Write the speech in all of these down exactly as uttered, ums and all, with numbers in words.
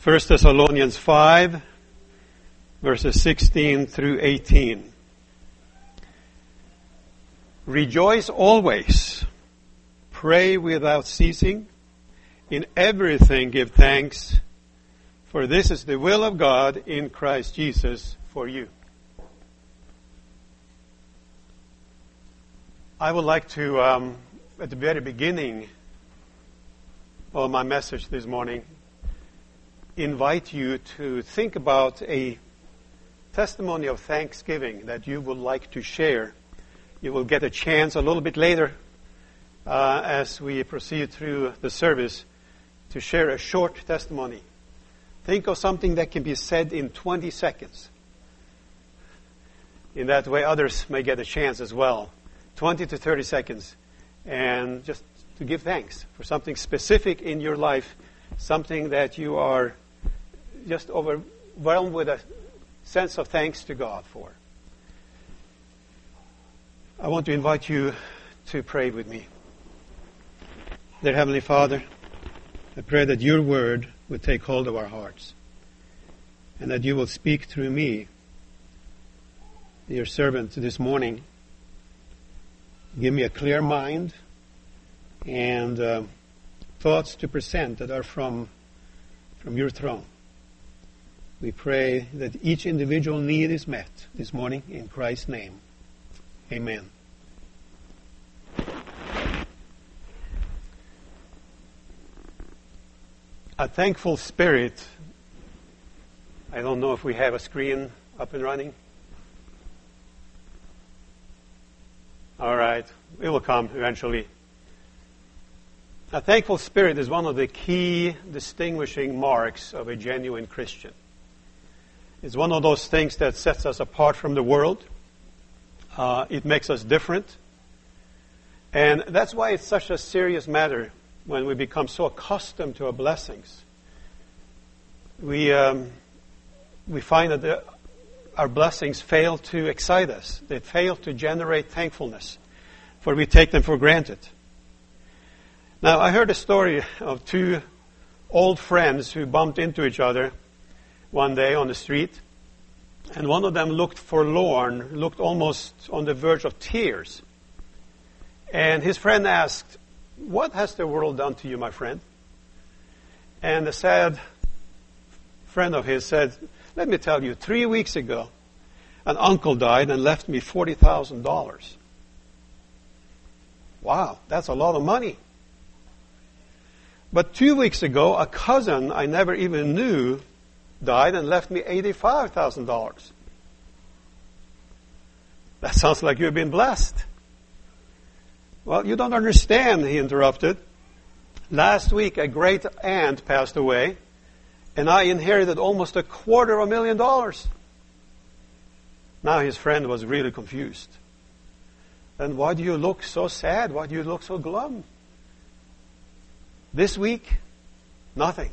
First Thessalonians five, verses sixteen through eighteen. Rejoice always, pray without ceasing, in everything give thanks, for this is the will of God in Christ Jesus for you. I would like to, um, at the very beginning of my message this morning, invite you to think about a testimony of thanksgiving that you would like to share. You will get a chance a little bit later uh, as we proceed through the service to share a short testimony. Think of something that can be said in twenty seconds. In that way, others may get a chance as well. twenty to thirty seconds. And just to give thanks for something specific in your life, something that you are just overwhelmed with a sense of thanks to God for. I want to invite you to pray with me. Dear Heavenly Father, I pray that your word would take hold of our hearts and that you will speak through me, your servant, this morning. Give me a clear mind and uh, thoughts to present that are from, from your throne. We pray that each individual need is met this morning in Christ's name. Amen. A thankful spirit. I don't know if we have a screen up and running. All right. It will come eventually. A thankful spirit is one of the key distinguishing marks of a genuine Christian. It's one of those things that sets us apart from the world. Uh, it makes us different. And that's why it's such a serious matter when we become so accustomed to our blessings. We, um, we find that the, our blessings fail to excite us. They fail to generate thankfulness, for we take them for granted. Now, I heard a story of two old friends who bumped into each other one day on the street, and one of them looked forlorn, looked almost on the verge of tears. And his friend asked, "What has the world done to you, my friend?" And the sad friend of his said, "Let me tell you, three weeks ago, an uncle died and left me forty thousand dollars. Wow, that's a lot of money. But two weeks ago, a cousin I never even knew died and left me eighty-five thousand dollars. That sounds like you've been blessed." "Well, you don't understand," he interrupted. "Last week, a great aunt passed away, and I inherited almost a quarter of a million dollars." Now his friend was really confused. "Then why do you look so sad? Why do you look so glum?" "This week, nothing."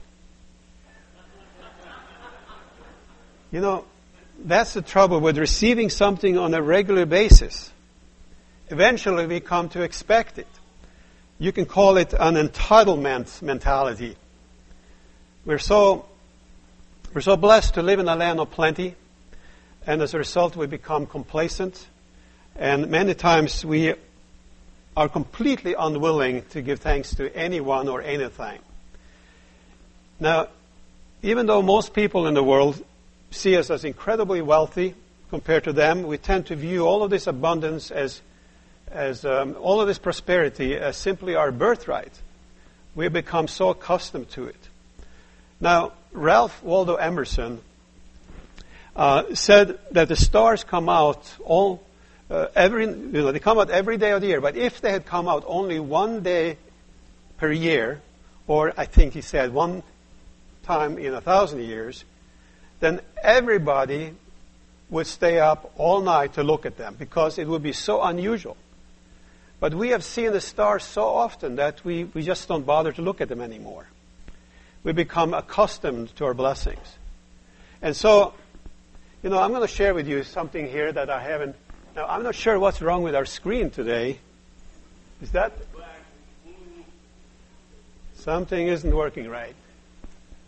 You know, that's the trouble with receiving something on a regular basis. Eventually we come to expect it. You can call it an entitlement mentality. We're so, we're so blessed to live in a land of plenty, and as a result we become complacent, and many times we are completely unwilling to give thanks to anyone or anything. Now, even though most people in the world see us as incredibly wealthy compared to them, we tend to view all of this abundance as, as um, all of this prosperity as simply our birthright. We become so accustomed to it. Now, Ralph Waldo Emerson uh, said that the stars come out all uh, every, you know, they come out every day of the year. But if they had come out only one day per year, or I think he said one time in a thousand years, then everybody would stay up all night to look at them because it would be so unusual. But we have seen the stars so often that we, we just don't bother to look at them anymore. We become accustomed to our blessings. And so, you know, I'm going to share with you something here that I haven't... Now, I'm not sure what's wrong with our screen today. Is that... Something isn't working right.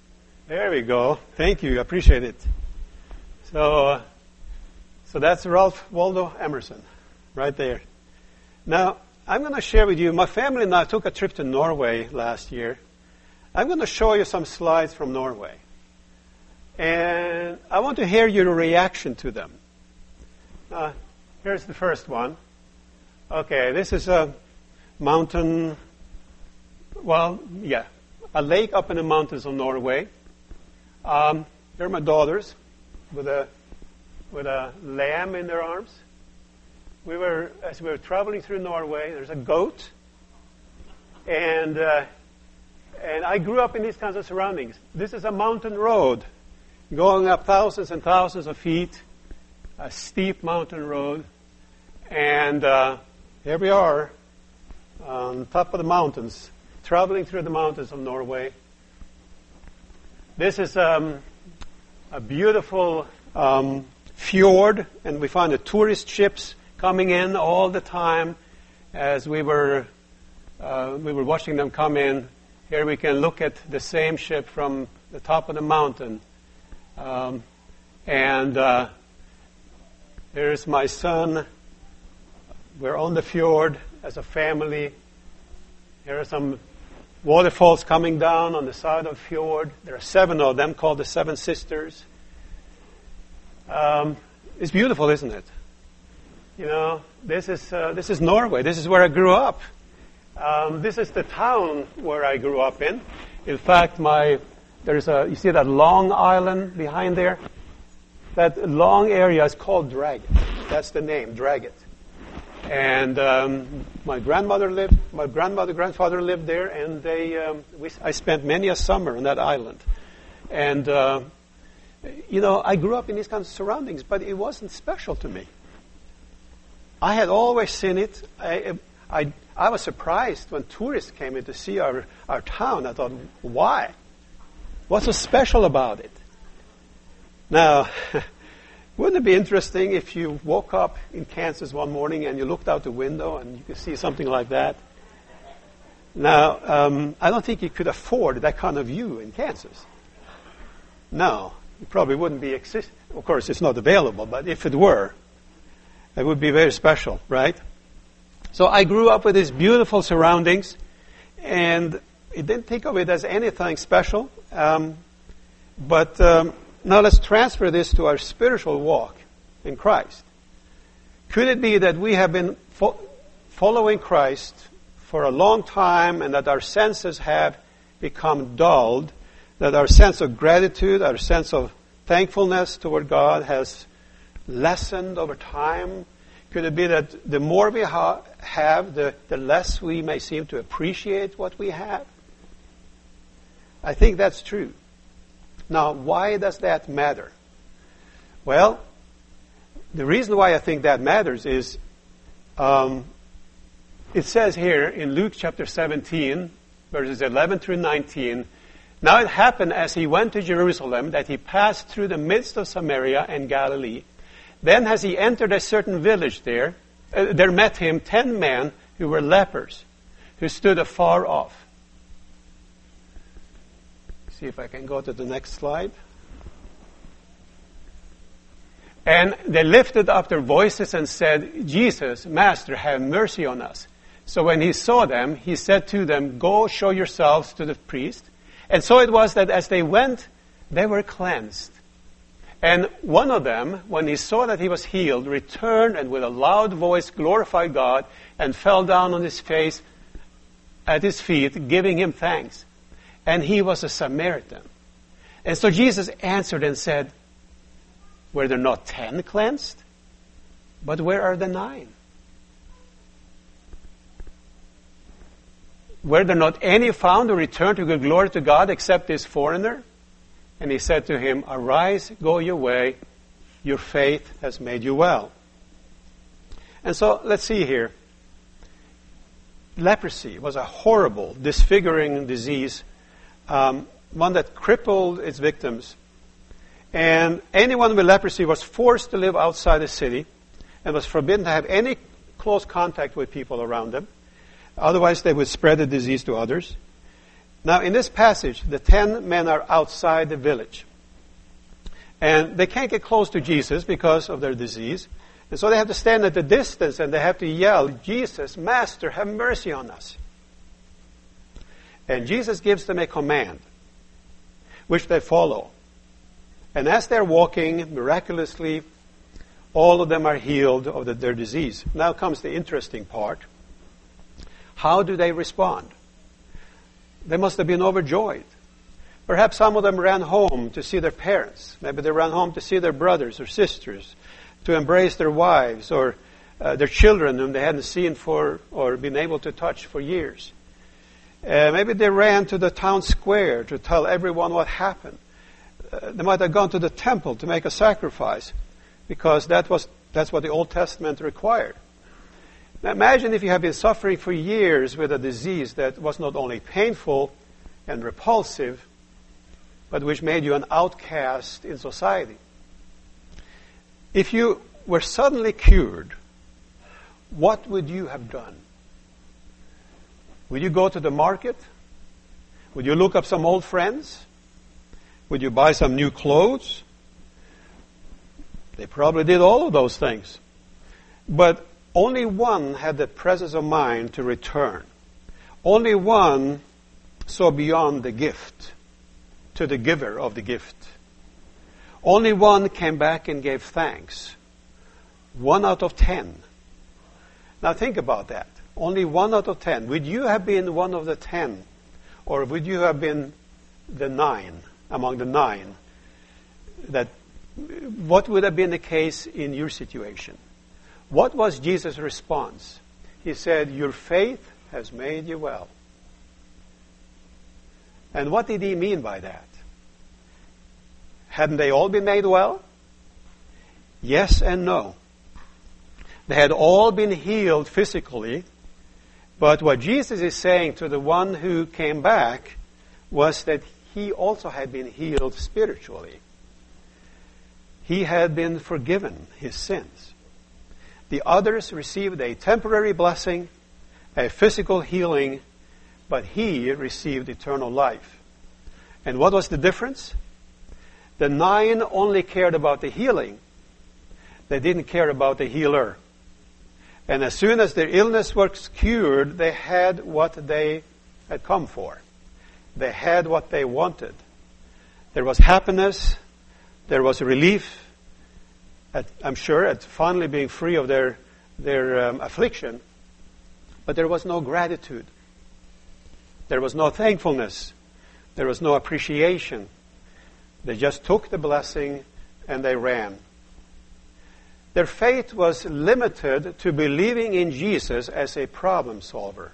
There we go. Thank you. I appreciate it. So, uh, so that's Ralph Waldo Emerson, right there. Now, I'm going to share with you, my family and I took a trip to Norway last year. I'm going to show you some slides from Norway. And I want to hear your reaction to them. Uh, here's the first one. Okay, this is a mountain, well, yeah, a lake up in the mountains of Norway. Um, they're my daughters with a with a lamb in their arms. We were, as we were traveling through Norway, there's a goat, and uh, and I grew up in these kinds of surroundings. This is a mountain road, going up thousands and thousands of feet, a steep mountain road, and uh, here we are on top of the mountains, traveling through the mountains of Norway. This is um, a beautiful um, fjord, and we found the tourist ships coming in all the time as we were uh, we were watching them come in. Here we can look at the same ship from the top of the mountain. Um, and uh, there's my son. We're on the fjord as a family. Here are some waterfalls coming down on the side of the fjord. There are seven of them called the Seven Sisters. Um, it's beautiful, isn't it? You know, this is uh, this is Norway. This is where I grew up. Um, this is the town where I grew up in. In fact, my there's a you see that long island behind there. That long area is called Draget. That's the name, Draget. And um, my grandmother lived, my grandmother, grandfather lived there, and they, um, we, I spent many a summer on that island. And uh, you know, I grew up in these kinds of surroundings, but it wasn't special to me. I had always seen it. I, I, I was surprised when tourists came in to see our, our town. I thought, why? What's so special about it? Now, wouldn't it be interesting if you woke up in Kansas one morning and you looked out the window and you could see something like that? Now, um, I don't think you could afford that kind of view in Kansas. No, it probably wouldn't be exist. Of course, it's not available, but if it were, it would be very special, right? So I grew up with these beautiful surroundings, and it didn't think of it as anything special. Um, but um, now let's transfer this to our spiritual walk in Christ. Could it be that we have been fo- following Christ for a long time and that our senses have become dulled, that our sense of gratitude, our sense of thankfulness toward God has lessened over time? Could it be that the more we ha- have, the, the less we may seem to appreciate what we have? I think that's true. Now, why does that matter? Well, the reason why I think that matters is um, it says here in Luke chapter seventeen, verses eleven through nineteen, now it happened as he went to Jerusalem that he passed through the midst of Samaria and Galilee. Then as he entered a certain village there, uh, there met him ten men who were lepers, who stood afar off. See if I can go to the next slide. And they lifted up their voices and said, Jesus, Master, have mercy on us. So when he saw them, he said to them, go show yourselves to the priest. And so it was that as they went, they were cleansed. And one of them, when he saw that he was healed, returned and with a loud voice glorified God and fell down on his face at his feet, giving him thanks. And he was a Samaritan. And so Jesus answered and said, were there not ten cleansed? But where are the nine? Were there not any found who returned to give glory to God except this foreigner? And he said to him, arise, go your way, your faith has made you well. And so let's see here. Leprosy was a horrible, disfiguring disease, um, one that crippled its victims. And anyone with leprosy was forced to live outside the city and was forbidden to have any close contact with people around them. Otherwise, they would spread the disease to others. Now, in this passage, the ten men are outside the village. And they can't get close to Jesus because of their disease. And so they have to stand at a distance and they have to yell, "Jesus, Master, have mercy on us." And Jesus gives them a command, which they follow. And as they're walking, miraculously, all of them are healed of the, their disease. Now comes the interesting part. How do they respond? They must have been overjoyed. Perhaps some of them ran home to see their parents. Maybe they ran home to see their brothers or sisters, to embrace their wives or uh, their children whom they hadn't seen for or been able to touch for years. Uh, maybe they ran to the town square to tell everyone what happened. Uh, they might have gone to the temple to make a sacrifice because that was that's what the Old Testament required. Now imagine if you have been suffering for years with a disease that was not only painful and repulsive, but which made you an outcast in society. If you were suddenly cured, what would you have done? Would you go to the market? Would you look up some old friends? Would you buy some new clothes? They probably did all of those things. But only one had the presence of mind to return. Only one saw beyond the gift to the giver of the gift. Only one came back and gave thanks. One out of ten. Now think about that. Only one out of ten. Would you have been one of the ten? Or would you have been the nine, among the nine? That, what would have been the case in your situation? What was Jesus' response? He said, "Your faith has made you well." And what did he mean by that? Hadn't they all been made well? Yes and no. They had all been healed physically, but what Jesus is saying to the one who came back was that he also had been healed spiritually. He had been forgiven his sins. The others received a temporary blessing, a physical healing, but he received eternal life. And what was the difference? The nine only cared about the healing. They didn't care about the healer. And as soon as their illness was cured, they had what they had come for. They had what they wanted. There was happiness. There was relief. At, I'm sure at finally being free of their, their um, affliction. But there was no gratitude. There was no thankfulness. There was no appreciation. They just took the blessing and they ran. Their faith was limited to believing in Jesus as a problem solver.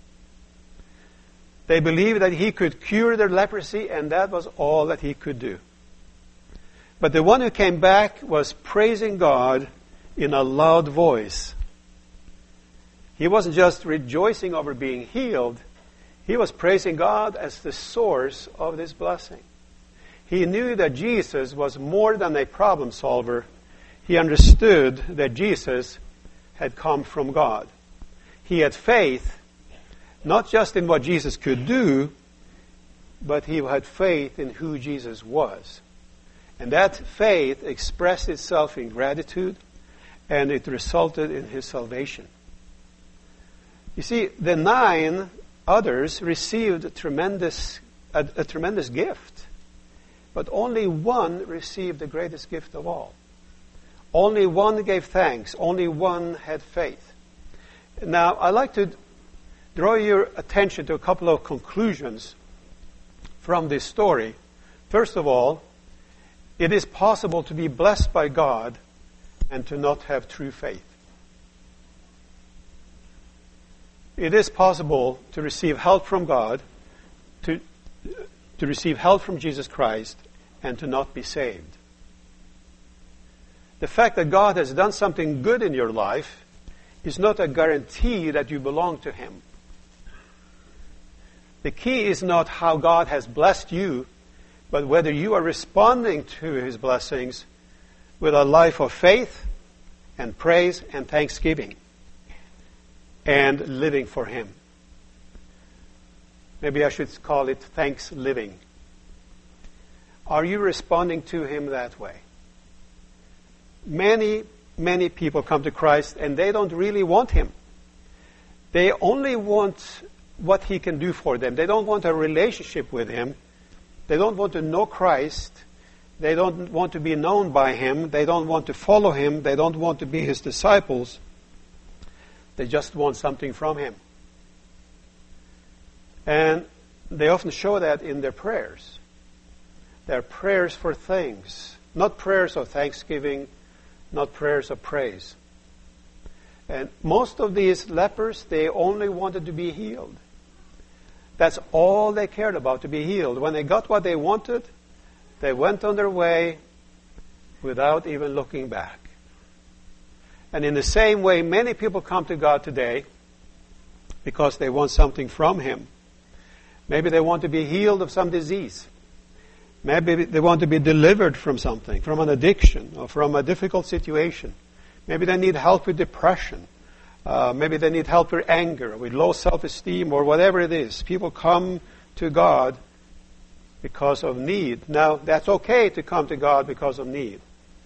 They believed that he could cure their leprosy, and that was all that he could do. But the one who came back was praising God in a loud voice. He wasn't just rejoicing over being healed. He was praising God as the source of this blessing. He knew that Jesus was more than a problem solver. He understood that Jesus had come from God. He had faith, not just in what Jesus could do, but he had faith in who Jesus was. And that faith expressed itself in gratitude, and it resulted in his salvation. You see, the nine others received a tremendous, a, a tremendous gift, but only one received the greatest gift of all. Only one gave thanks. Only one had faith. Now, I'd like to draw your attention to a couple of conclusions from this story. First of all, it is possible to be blessed by God and to not have true faith. It is possible to receive help from God, to, to receive help from Jesus Christ, and to not be saved. The fact that God has done something good in your life is not a guarantee that you belong to him. The key is not how God has blessed you, but whether you are responding to his blessings with a life of faith and praise and thanksgiving and living for him. Maybe I should call it thanks living. Are you responding to Him that way? Many, many people come to Christ and they don't really want Him. They only want what He can do for them. They don't want a relationship with Him. They don't want to know Christ. They don't want to be known by Him. They don't want to follow Him. They don't want to be His disciples. They just want something from Him. And they often show that in their prayers. They're prayers for things, not prayers of thanksgiving, not prayers of praise. And most of these lepers, they only wanted to be healed. That's all they cared about, to be healed. When they got what they wanted, they went on their way without even looking back. And in the same way, many people come to God today because they want something from Him. Maybe they want to be healed of some disease. Maybe they want to be delivered from something, from an addiction or from a difficult situation. Maybe they need help with depression. Uh, maybe they need help with anger, with low self-esteem, or whatever it is. People come to God because of need. Now, that's okay to come to God because of need.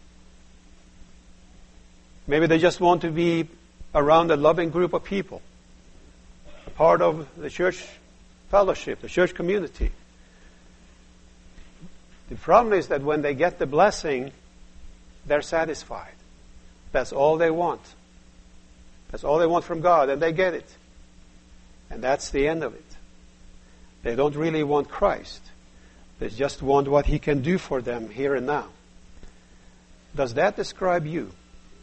Maybe they just want to be around a loving group of people, a part of the church fellowship, the church community. The problem is that when they get the blessing, they're satisfied. That's all they want. That's all they want from God, and they get it. And that's the end of it. They don't really want Christ. They just want what He can do for them here and now. Does that describe you?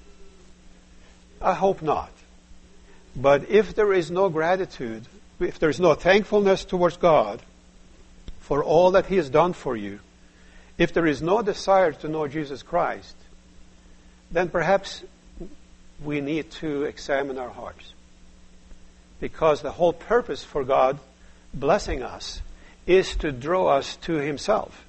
I hope not. But if there is no gratitude, if there is no thankfulness towards God for all that He has done for you, if there is no desire to know Jesus Christ, then perhaps we need to examine our hearts. Because the whole purpose for God blessing us is to draw us to Himself.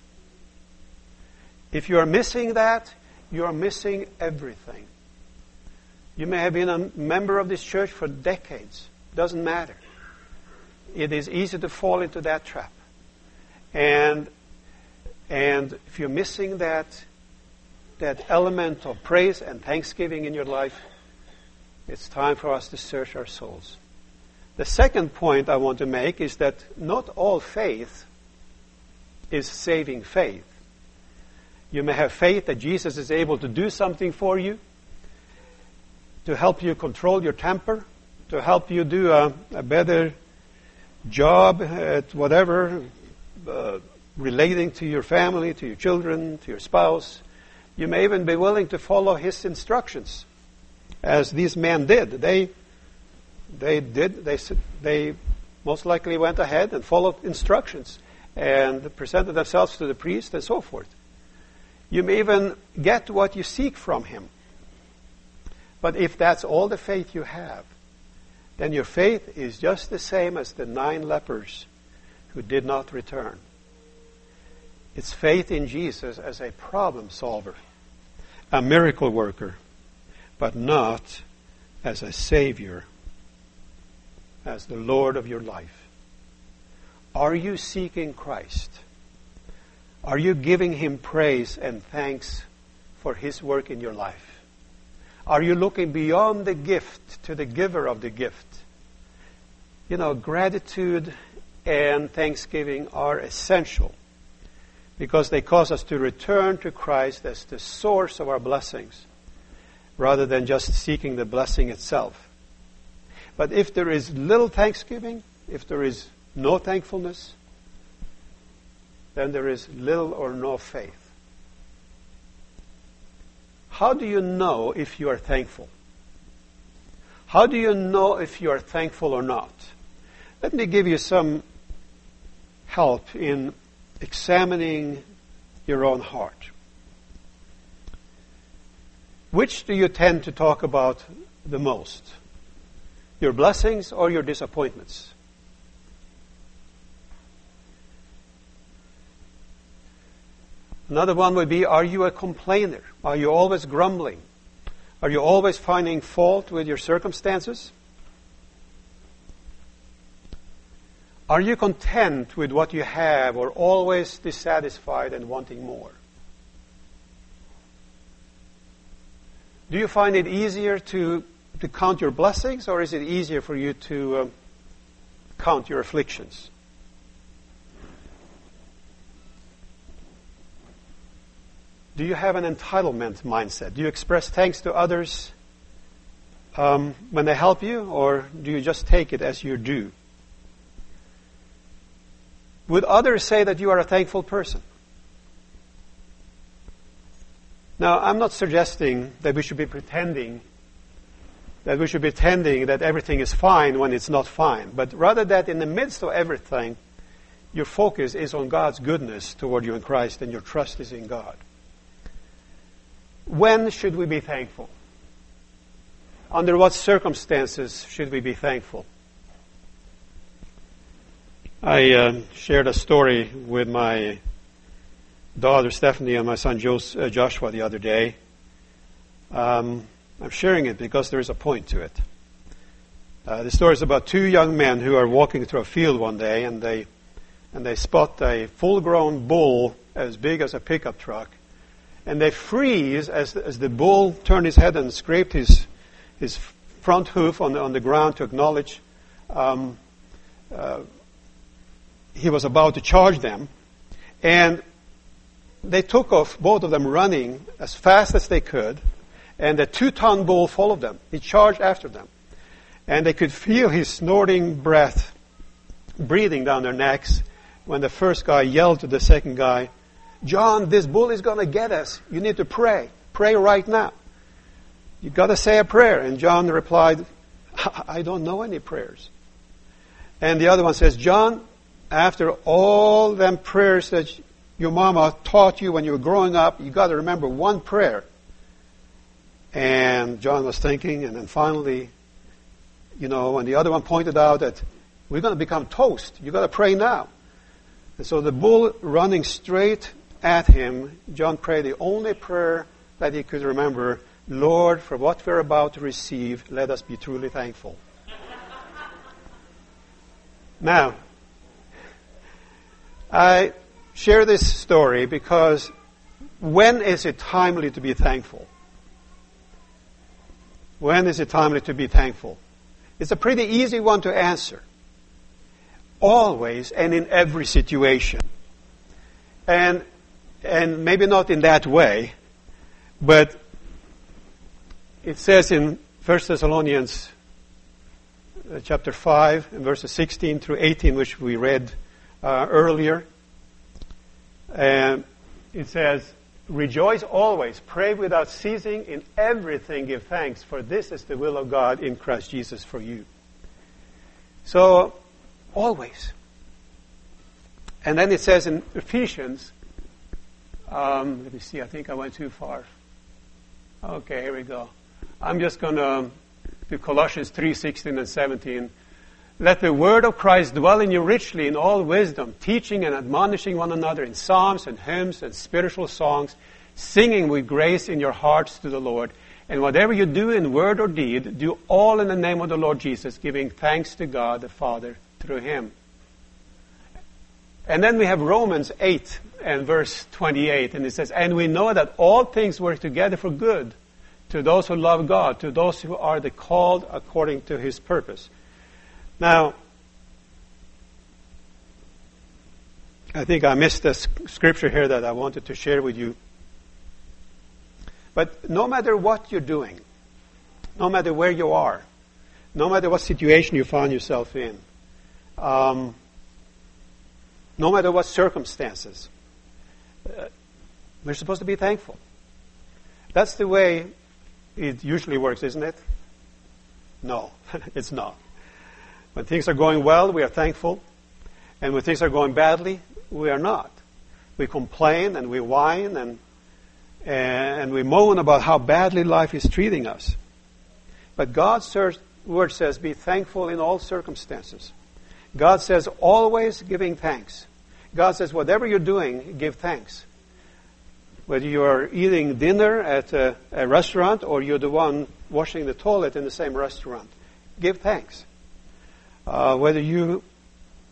If you are missing that, you are missing everything. You may have been a member of this church for decades. Doesn't matter. It is easy to fall into that trap. And and if you're missing that that element of praise and thanksgiving in your life, it's time for us to search our souls. The second point I want to make is that not all faith is saving faith. You may have faith that Jesus is able to do something for you, to help you control your temper, to help you do a, a better job at whatever, uh, relating to your family, to your children, to your spouse. You may even be willing to follow His instructions, as these men did. They, they did. They they most likely went ahead and followed instructions and presented themselves to the priest and so forth. You may even get what you seek from Him. But if that's all the faith you have, then your faith is just the same as the nine lepers who did not return. It's faith in Jesus as a problem solver, a miracle worker, but not as a Savior, as the Lord of your life. Are you seeking Christ? Are you giving Him praise and thanks for His work in your life? Are you looking beyond the gift to the giver of the gift? You know, gratitude and thanksgiving are essential because they cause us to return to Christ as the source of our blessings, rather than just seeking the blessing itself. But if there is little thanksgiving, if there is no thankfulness, then there is little or no faith. How do you know if you are thankful? How do you know if you are thankful or not? Let me give you some help in examining your own heart. Which do you tend to talk about the most? Your blessings or your disappointments? Another one would be, are you a complainer? Are you always grumbling? Are you always finding fault with your circumstances? Are you content with what you have, or always dissatisfied and wanting more? Do you find it easier to, to count your blessings, or is it easier for you to um, count your afflictions? Do you have an entitlement mindset? Do you express thanks to others um, when they help you, or do you just take it as your due? Would others say that you are a thankful person? Now, I'm not suggesting that we should be pretending that we should be pretending that everything is fine when it's not fine, but rather that in the midst of everything, your focus is on God's goodness toward you in Christ, and your trust is in God. When should we be thankful? Under what circumstances should we be thankful? I uh, shared a story with my daughter Stephanie and my son Jos- uh, Joshua the other day. Um, I'm sharing it because there is a point to it. Uh, the story is about two young men who are walking through a field one day, and they and they spot a full-grown bull as big as a pickup truck, and they freeze as as the bull turned his head and scraped his his front hoof on the, on the ground to acknowledge um, uh, he was about to charge them. And they took off, both of them running as fast as they could, and the two-ton bull followed them. He charged after them. And they could feel his snorting breath breathing down their necks when the first guy yelled to the second guy, "John, this bull is going to get us. You need to pray. Pray right now. You've got to say a prayer." And John replied, "I don't know any prayers." And the other one says, "John, after all them prayers that your mama taught you when you were growing up, you got to remember one prayer." And John was thinking, and then finally, you know, when the other one pointed out that we're going to become toast, you got to pray now. And so the bull running straight at him, John prayed the only prayer that he could remember: "Lord, for what we're about to receive, let us be truly thankful." Now, I share this story because when is it timely to be thankful? When is it timely to be thankful? It's a pretty easy one to answer. Always and in every situation. And and maybe not in that way, but it says in First Thessalonians uh, chapter five, and verses sixteen through eighteen, which we read uh, earlier, and it says, "Rejoice always, pray without ceasing, in everything give thanks, for this is the will of God in Christ Jesus for you." So, always. And then it says in Ephesians, um, let me see, I think I went too far. Okay, here we go. I'm just going to do Colossians three, sixteen and seventeen. "Let the word of Christ dwell in you richly in all wisdom, teaching and admonishing one another in psalms and hymns and spiritual songs, singing with grace in your hearts to the Lord. And whatever you do in word or deed, do all in the name of the Lord Jesus, giving thanks to God the Father through Him." And then we have Romans eight and verse twenty-eight, and it says, "And we know that all things work together for good to those who love God, to those who are the called according to His purpose." Now, I think I missed a scripture here that I wanted to share with you. But no matter what you're doing, no matter where you are, no matter what situation you find yourself in, um, no matter what circumstances, uh, we're supposed to be thankful. That's the way it usually works, isn't it? No, it's not. When things are going well, we are thankful. And when things are going badly, we are not. We complain and we whine and and we moan about how badly life is treating us. But God's word says, be thankful in all circumstances. God says, always giving thanks. God says, whatever you're doing, give thanks. Whether you're eating dinner at a, a restaurant or you're the one washing the toilet in the same restaurant, give thanks. Uh, whether you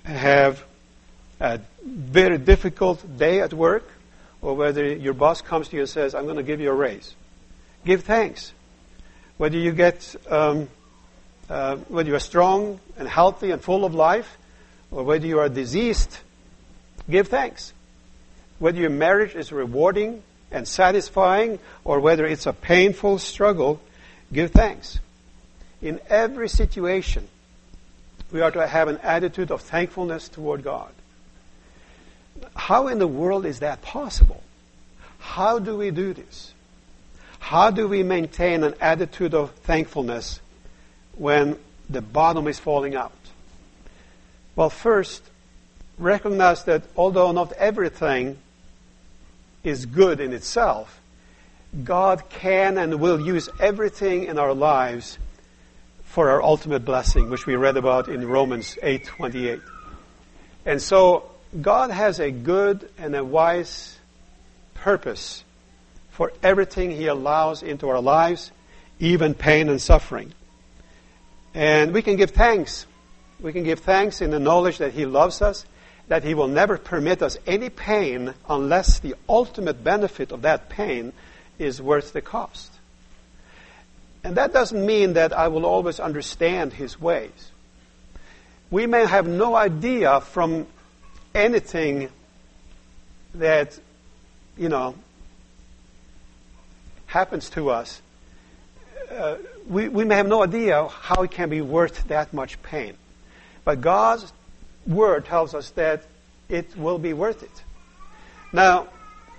have a very difficult day at work, or whether your boss comes to you and says, I'm going to give you a raise. Give thanks. Whether you get, um, uh, whether you are strong and healthy and full of life, or whether you are diseased, give thanks. Whether your marriage is rewarding and satisfying, or whether it's a painful struggle, give thanks. In every situation, we are to have an attitude of thankfulness toward God. How in the world is that possible? How do we do this? How do we maintain an attitude of thankfulness when the bottom is falling out? Well, first, recognize that although not everything is good in itself, God can and will use everything in our lives for our ultimate blessing, which we read about in Romans eight twenty-eight. And so God has a good and a wise purpose for everything He allows into our lives, even pain and suffering. And we can give thanks. We can give thanks in the knowledge that He loves us, that He will never permit us any pain unless the ultimate benefit of that pain is worth the cost. And that doesn't mean that I will always understand His ways. We may have no idea from anything that, you know, happens to us. Uh, we, we may have no idea how it can be worth that much pain. But God's Word tells us that it will be worth it. Now,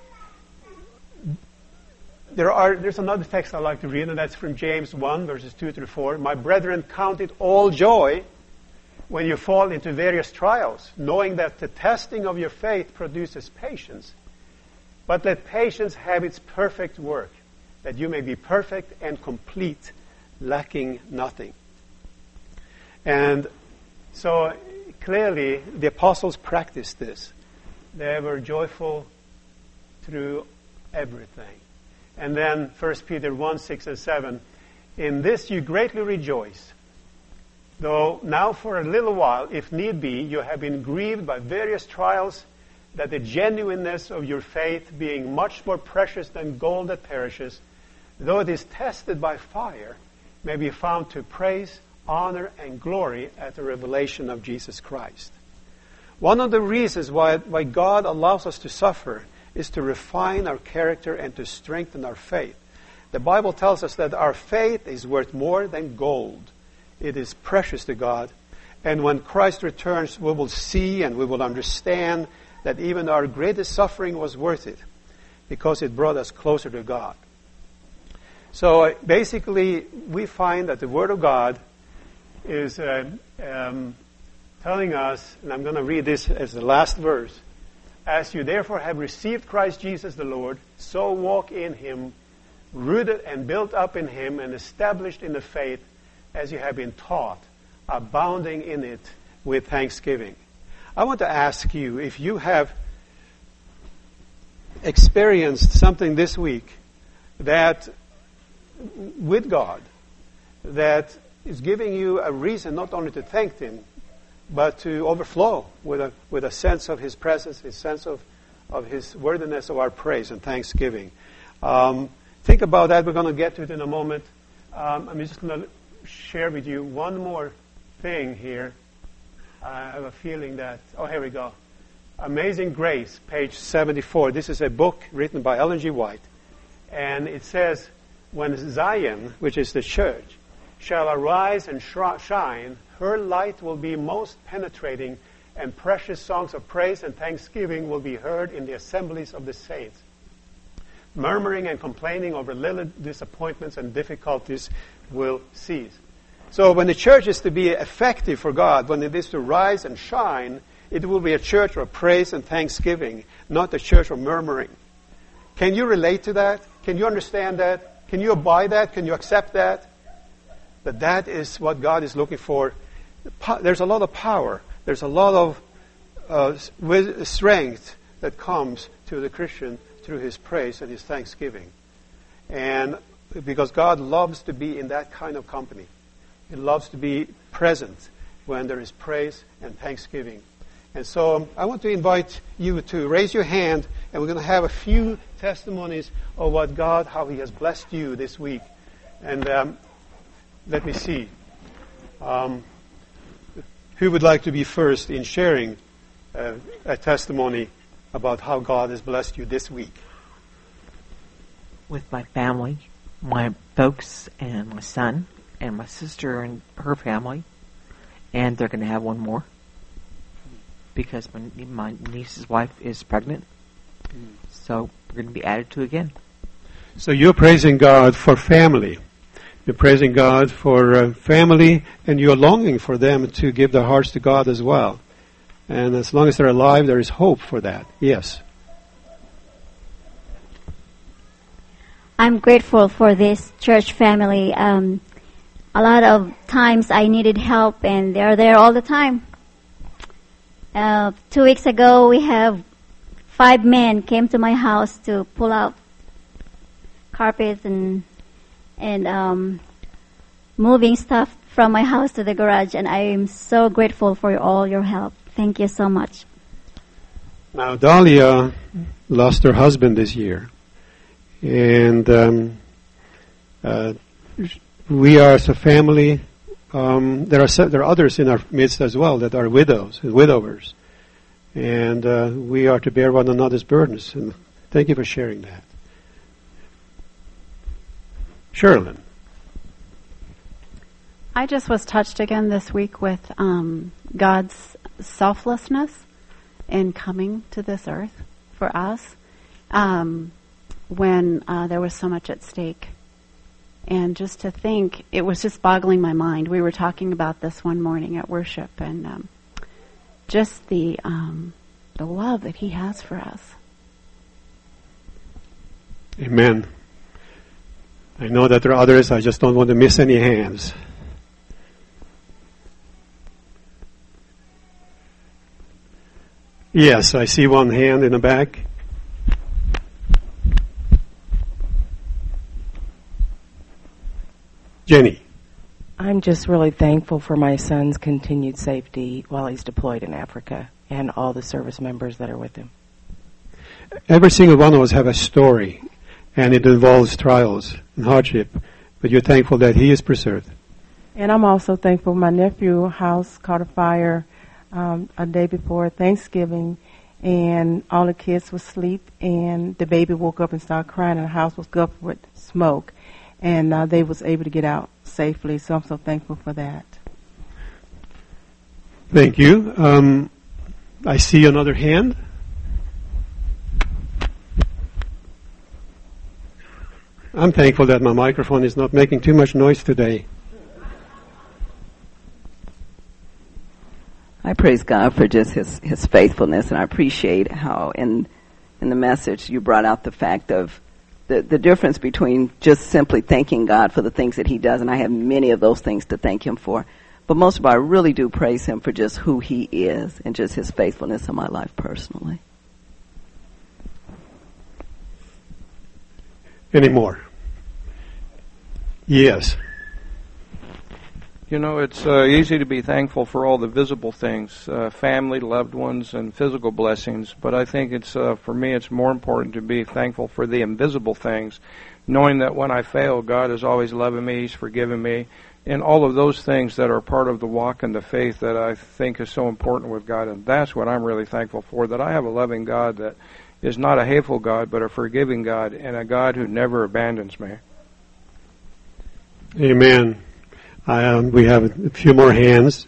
there are there's another text I like to read, and that's from James one, verses two through four. My brethren, count it all joy when you fall into various trials, knowing that the testing of your faith produces patience. But let patience have its perfect work, that you may be perfect and complete, lacking nothing. And so clearly the apostles practiced this. They were joyful through everything. And then First Peter one, six and seven, in this you greatly rejoice, though now for a little while, if need be, you have been grieved by various trials, that the genuineness of your faith, being much more precious than gold that perishes, though it is tested by fire, may be found to praise, honor, and glory at the revelation of Jesus Christ. One of the reasons why, why God allows us to suffer is to refine our character and to strengthen our faith. The Bible tells us that our faith is worth more than gold. It is precious to God. And when Christ returns, we will see and we will understand that even our greatest suffering was worth it because it brought us closer to God. So uh, basically, we find that the Word of God is uh, um, telling us, and I'm going to read this as the last verse, as you therefore have received Christ Jesus the Lord, so walk in Him, rooted and built up in Him and established in the faith as you have been taught, abounding in it with thanksgiving. I want to ask you if you have experienced something this week that, with God, that is giving you a reason not only to thank Him, but to overflow with a with a sense of His presence, His sense of, of His worthiness of our praise and thanksgiving. Um, think about that. We're going to get to it in a moment. Um, I'm just going to share with you one more thing here. I have a feeling that, oh, here we go. Amazing Grace, page seventy-four. This is a book written by Ellen G. White. And it says, when Zion, which is the church, shall arise and shine, her light will be most penetrating, and precious songs of praise and thanksgiving will be heard in the assemblies of the saints. Murmuring and complaining over little disappointments and difficulties will cease. So when the church is to be effective for God, when it is to rise and shine, it will be a church of praise and thanksgiving, not a church of murmuring. Can you relate to that? Can you understand that? Can you abide that? Can you accept that? That that is what God is looking for. There's a lot of power. There's a lot of uh, strength that comes to the Christian through his praise and his thanksgiving. And because God loves to be in that kind of company. He loves to be present when there is praise and thanksgiving And so um, I want to invite you to raise your hand, and we're going to have a few testimonies of what God, how He has blessed you this week. And um, let me see. Um, who would like to be first in sharing uh, a testimony about how God has blessed you this week? With my family, my folks, and my son, and my sister and her family. And they're going to have one more. Because my, my niece's wife is pregnant. Mm. So we're going to be added to again. So you're praising God for family. You're praising God for uh, family, and you're longing for them to give their hearts to God as well. And as long as they're alive, there is hope for that. Yes. I'm grateful for this church family. Um, a lot of times I needed help, and they're there all the time. Uh, two weeks ago, we have five men came to my house to pull out carpets and and um, moving stuff from my house to the garage, and I am so grateful for all your help. Thank you so much. Now, Dahlia lost her husband this year, and um, uh, we are as a family. Um, there are there are others in our midst as well that are widows and widowers, and uh, we are to bear one another's burdens. And thank you for sharing that. Sherilyn. I just was touched again this week with um, God's selflessness in coming to this earth for us um, when uh, there was so much at stake. And just to think, it was just boggling my mind. We were talking about this one morning at worship, and um, just the um, the love that He has for us. Amen. I know that there are others. I just don't want to miss any hands. Yes, I see one hand in the back. Jenny. I'm just really thankful for my son's continued safety while he's deployed in Africa and all the service members that are with him. Every single one of us have a story, and it involves trials and hardship, but you're thankful that he is preserved. And I'm also thankful my nephew's house caught a fire um, a day before Thanksgiving, and all the kids were asleep, and the baby woke up and started crying, and the house was covered with smoke. And uh, they was able to get out safely, so I'm so thankful for that. Thank you. Um, I see another hand. I'm thankful that my microphone is not making too much noise today. I praise God for just His His faithfulness, and I appreciate how in in the message you brought out the fact of The, the difference between just simply thanking God for the things that He does, and I have many of those things to thank Him for. But most of all, I really do praise Him for just who He is and just His faithfulness in my life personally. Any more? Yes. You know, it's uh, easy to be thankful for all the visible things, uh, family, loved ones, and physical blessings. But I think it's, uh, for me, it's more important to be thankful for the invisible things, knowing that when I fail, God is always loving me, He's forgiving me, and all of those things that are part of the walk and the faith that I think is so important with God. And that's what I'm really thankful for, that I have a loving God that is not a hateful God, but a forgiving God, and a God who never abandons me. Amen. Um, we have a few more hands.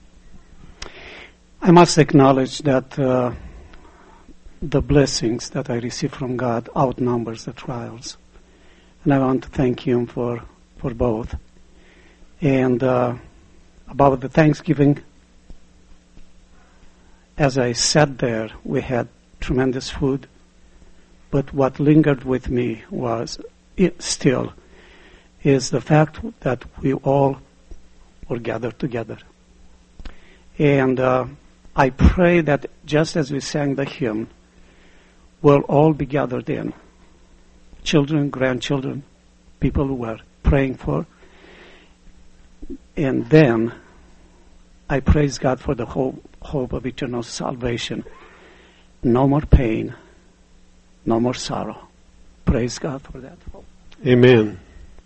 I must acknowledge that uh, the blessings that I receive from God outnumbers the trials. And I want to thank Him for, for both. And uh, about the Thanksgiving, as I sat there, we had tremendous food. But what lingered with me was, it still, is the fact that we all were gathered together. And uh, I pray that just as we sang the hymn, we'll all be gathered in. Children, grandchildren, people who we're praying for. And then I praise God for the hope, hope of eternal salvation. No more pain, no more sorrow. Praise God for that hope. Amen.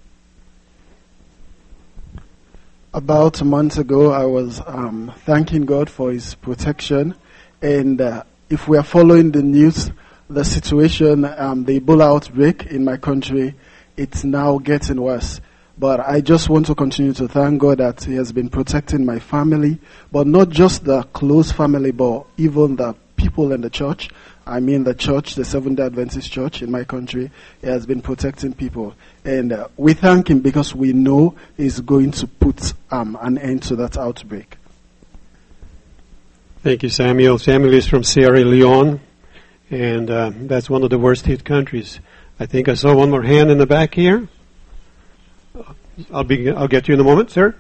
About a month ago, I was um, thanking God for His protection. And uh, if we are following the news, the situation, um, the Ebola outbreak in my country, it's now getting worse. But I just want to continue to thank God that He has been protecting my family, but not just the close family, but even the people in the church. I mean the church, the Seventh-day Adventist church in my country. He has been protecting people. And uh, we thank Him because we know He's going to put um, an end to that outbreak. Thank you, Samuel. Samuel is from Sierra Leone, and uh, that's one of the worst hit countries. I think I saw one more hand in the back here. I'll be. I'll get you in a moment, sir.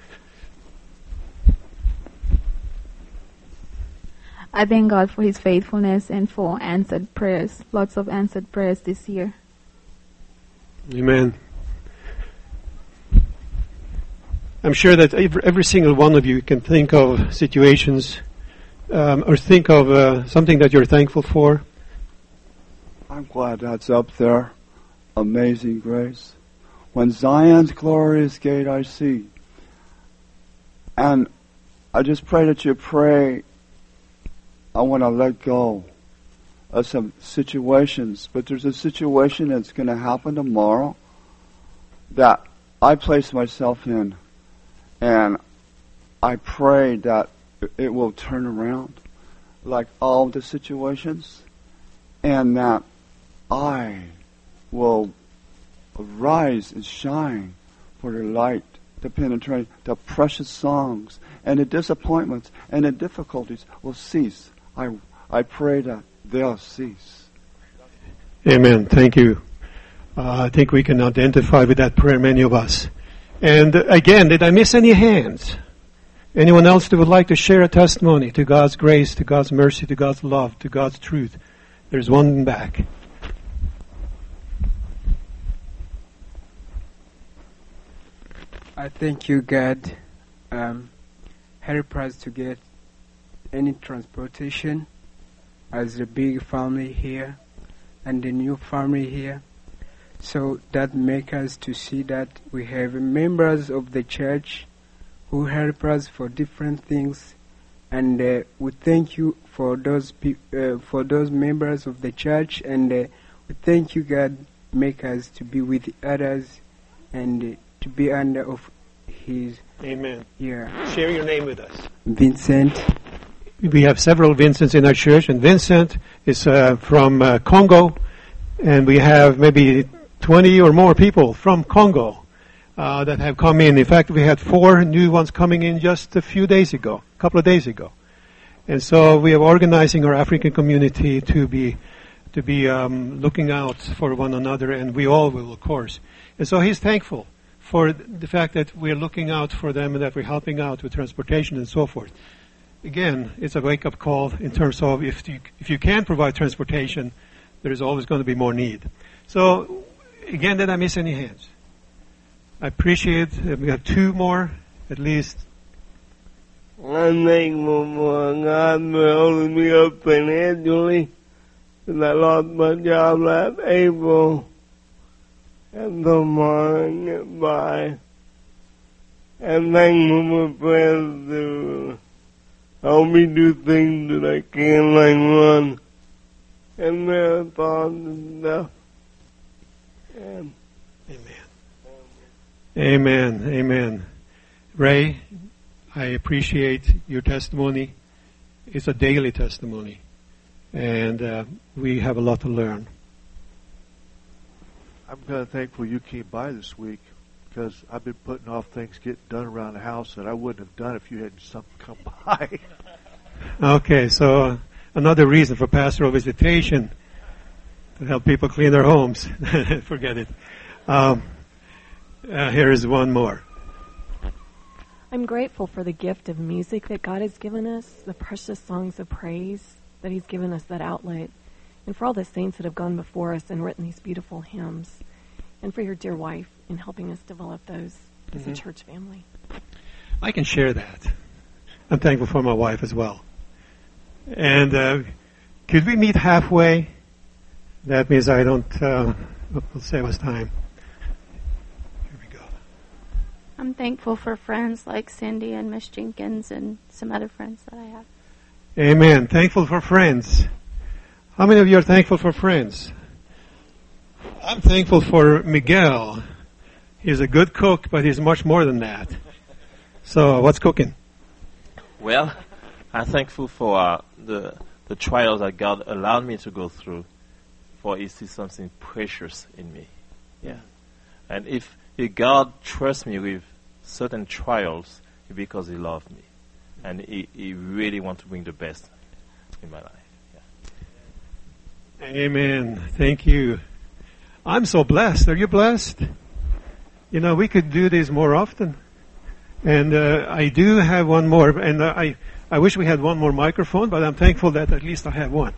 I thank God for His faithfulness and for answered prayers. Lots of answered prayers this year. Amen. I'm sure that every, every single one of you can think of situations um, or think of uh, something that you're thankful for. I'm glad that's up there. Amazing grace. When Zion's glorious gate I see. And I just pray that you pray. I want to let go of some situations, but there's a situation that's going to happen tomorrow that I place myself in, and I pray that it will turn around like all the situations, and that I will arise and shine for the light, the penetrating, the precious songs, and the disappointments and the difficulties will cease. I I pray that they'll cease. Amen. Thank you. Uh, I think we can identify with that prayer, many of us. And uh, again, did I miss any hands? Anyone else that would like to share a testimony to God's grace, to God's mercy, to God's love, to God's truth? There's one back. I thank you, God. Um, help us to get any transportation as a big family here and the new family here. So that make us to see that we have members of the church who help us for different things, and uh, we thank you for those pe- uh, for those members of the church, and uh, we thank you, God, make us to be with others and uh, to be under of His. Amen. Yeah. Share your name with us. Vincent. We have several Vincents in our church, and Vincent is uh, from uh, Congo, and we have maybe twenty or more people from Congo uh, that have come in. In fact, we had four new ones coming in just a few days ago, a couple of days ago. And so we are organizing our African community to be to be um, looking out for one another, and we all will, of course. And so he's thankful for the fact that we're looking out for them and that we're helping out with transportation and so forth. Again, it's a wake-up call in terms of if you, if you can provide transportation, there is always going to be more need. So, again, did I miss any hands? I appreciate that we have two more, at least. I'm thankful for God for holding me up financially, because I lost my job last April, and tomorrow I get by. I'm thankful for friends to help me do things that I can't, like run and marathons and stuff. And Amen. Amen. Amen. Ray, I appreciate your testimony. It's a daily testimony, and uh, we have a lot to learn. I'm kind of thankful you came by this week, because I've been putting off things getting done around the house that I wouldn't have done if you hadn't something come by. Okay, so uh, another reason for pastoral visitation, to help people clean their homes. Forget it. Um, uh, here is one more. I'm grateful for the gift of music that God has given us, the precious songs of praise that He's given us, that outlet, and for all the saints that have gone before us and written these beautiful hymns, and for your dear wife in helping us develop those as mm-hmm. a church family. I can share that. I'm thankful for my wife as well. And uh, could we meet halfway? That means I don't, uh, it'll save us time. Here we go. I'm thankful for friends like Cindy and Miss Jenkins and some other friends that I have. Amen. Thankful for friends. How many of you are thankful for friends? I'm thankful for Miguel. He's a good cook, but he's much more than that. So, what's cooking? Well, I'm thankful for uh, the the trials that God allowed me to go through, for He sees something precious in me. Yeah. And if, if God trusts me with certain trials, it's because He loves me, and He, he really wants to bring the best in my life. Yeah. Amen. Thank you. I'm so blessed. Are you blessed? You know, we could do this more often. And uh, I do have one more, and uh, I, I wish we had one more microphone, but I'm thankful that at least I have one.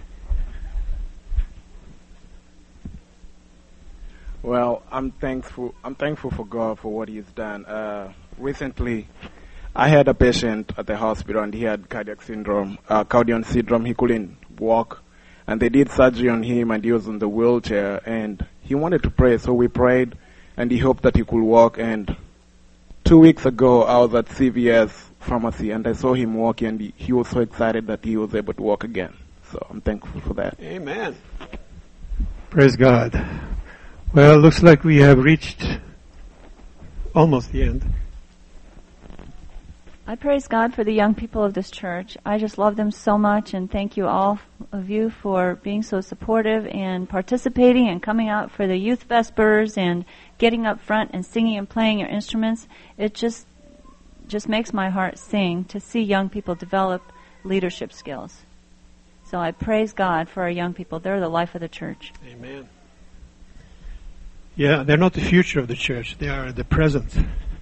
Well, I'm thankful. I'm thankful for God for what He's done. Uh, recently, I had a patient at the hospital, and he had cardiac syndrome, uh, Cowden syndrome. He couldn't walk, and they did surgery on him, and he was in the wheelchair. And he wanted to pray, so we prayed, and he hoped that he could walk. And two weeks ago, I was at C V S pharmacy, and I saw him walking, and he, he was so excited that he was able to walk again. So I'm thankful for that. Amen. Praise God. Well, it looks like we have reached almost the end. I praise God for the young people of this church. I just love them so much, and thank you all of you for being so supportive and participating and coming out for the youth vespers and getting up front and singing and playing your instruments. It just just makes my heart sing to see young people develop leadership skills. So I praise God for our young people. They're the life of the church. Amen. Yeah, they're not the future of the church. They are the present.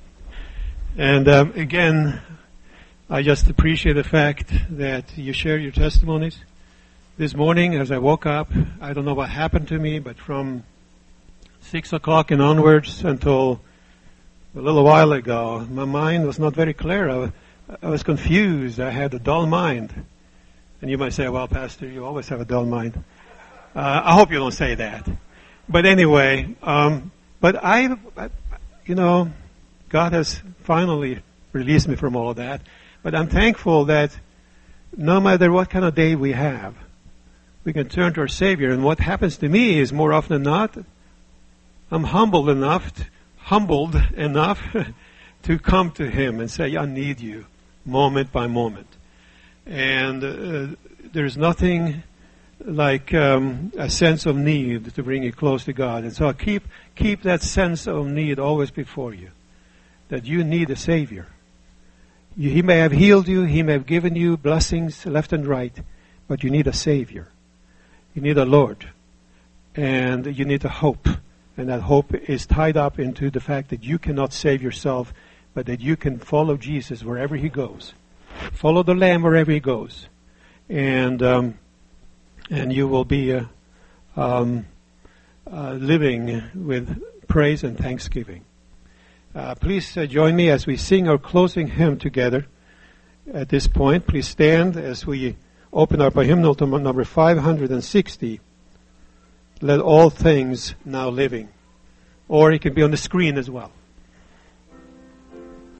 And um, again, I just appreciate the fact that you share your testimonies. This morning, as I woke up, I don't know what happened to me, but from six o'clock and onwards until a little while ago, my mind was not very clear. I, I was confused. I had a dull mind. And you might say, well, Pastor, you always have a dull mind. Uh, I hope you don't say that. But anyway, um, but I, I, you know, God has finally released me from all of that. But I'm thankful that no matter what kind of day we have, we can turn to our Savior. And what happens to me is more often than not, I'm humbled enough, to, humbled enough to come to Him and say, I need you, moment by moment. And uh, there's nothing like um, a sense of need to bring you close to God. And so keep keep that sense of need always before you, that you need a Savior. You, he may have healed you, He may have given you blessings left and right, but you need a Savior. You need a Lord. And you need a hope. And that hope is tied up into the fact that you cannot save yourself, but that you can follow Jesus wherever He goes. Follow the Lamb wherever He goes. And um, and you will be uh, um, uh, living with praise and thanksgiving. Uh, please uh, join me as we sing our closing hymn together. At this point, please stand as we open up our hymnal to number five hundred sixty. Let all things now living. Or it can be on the screen as well.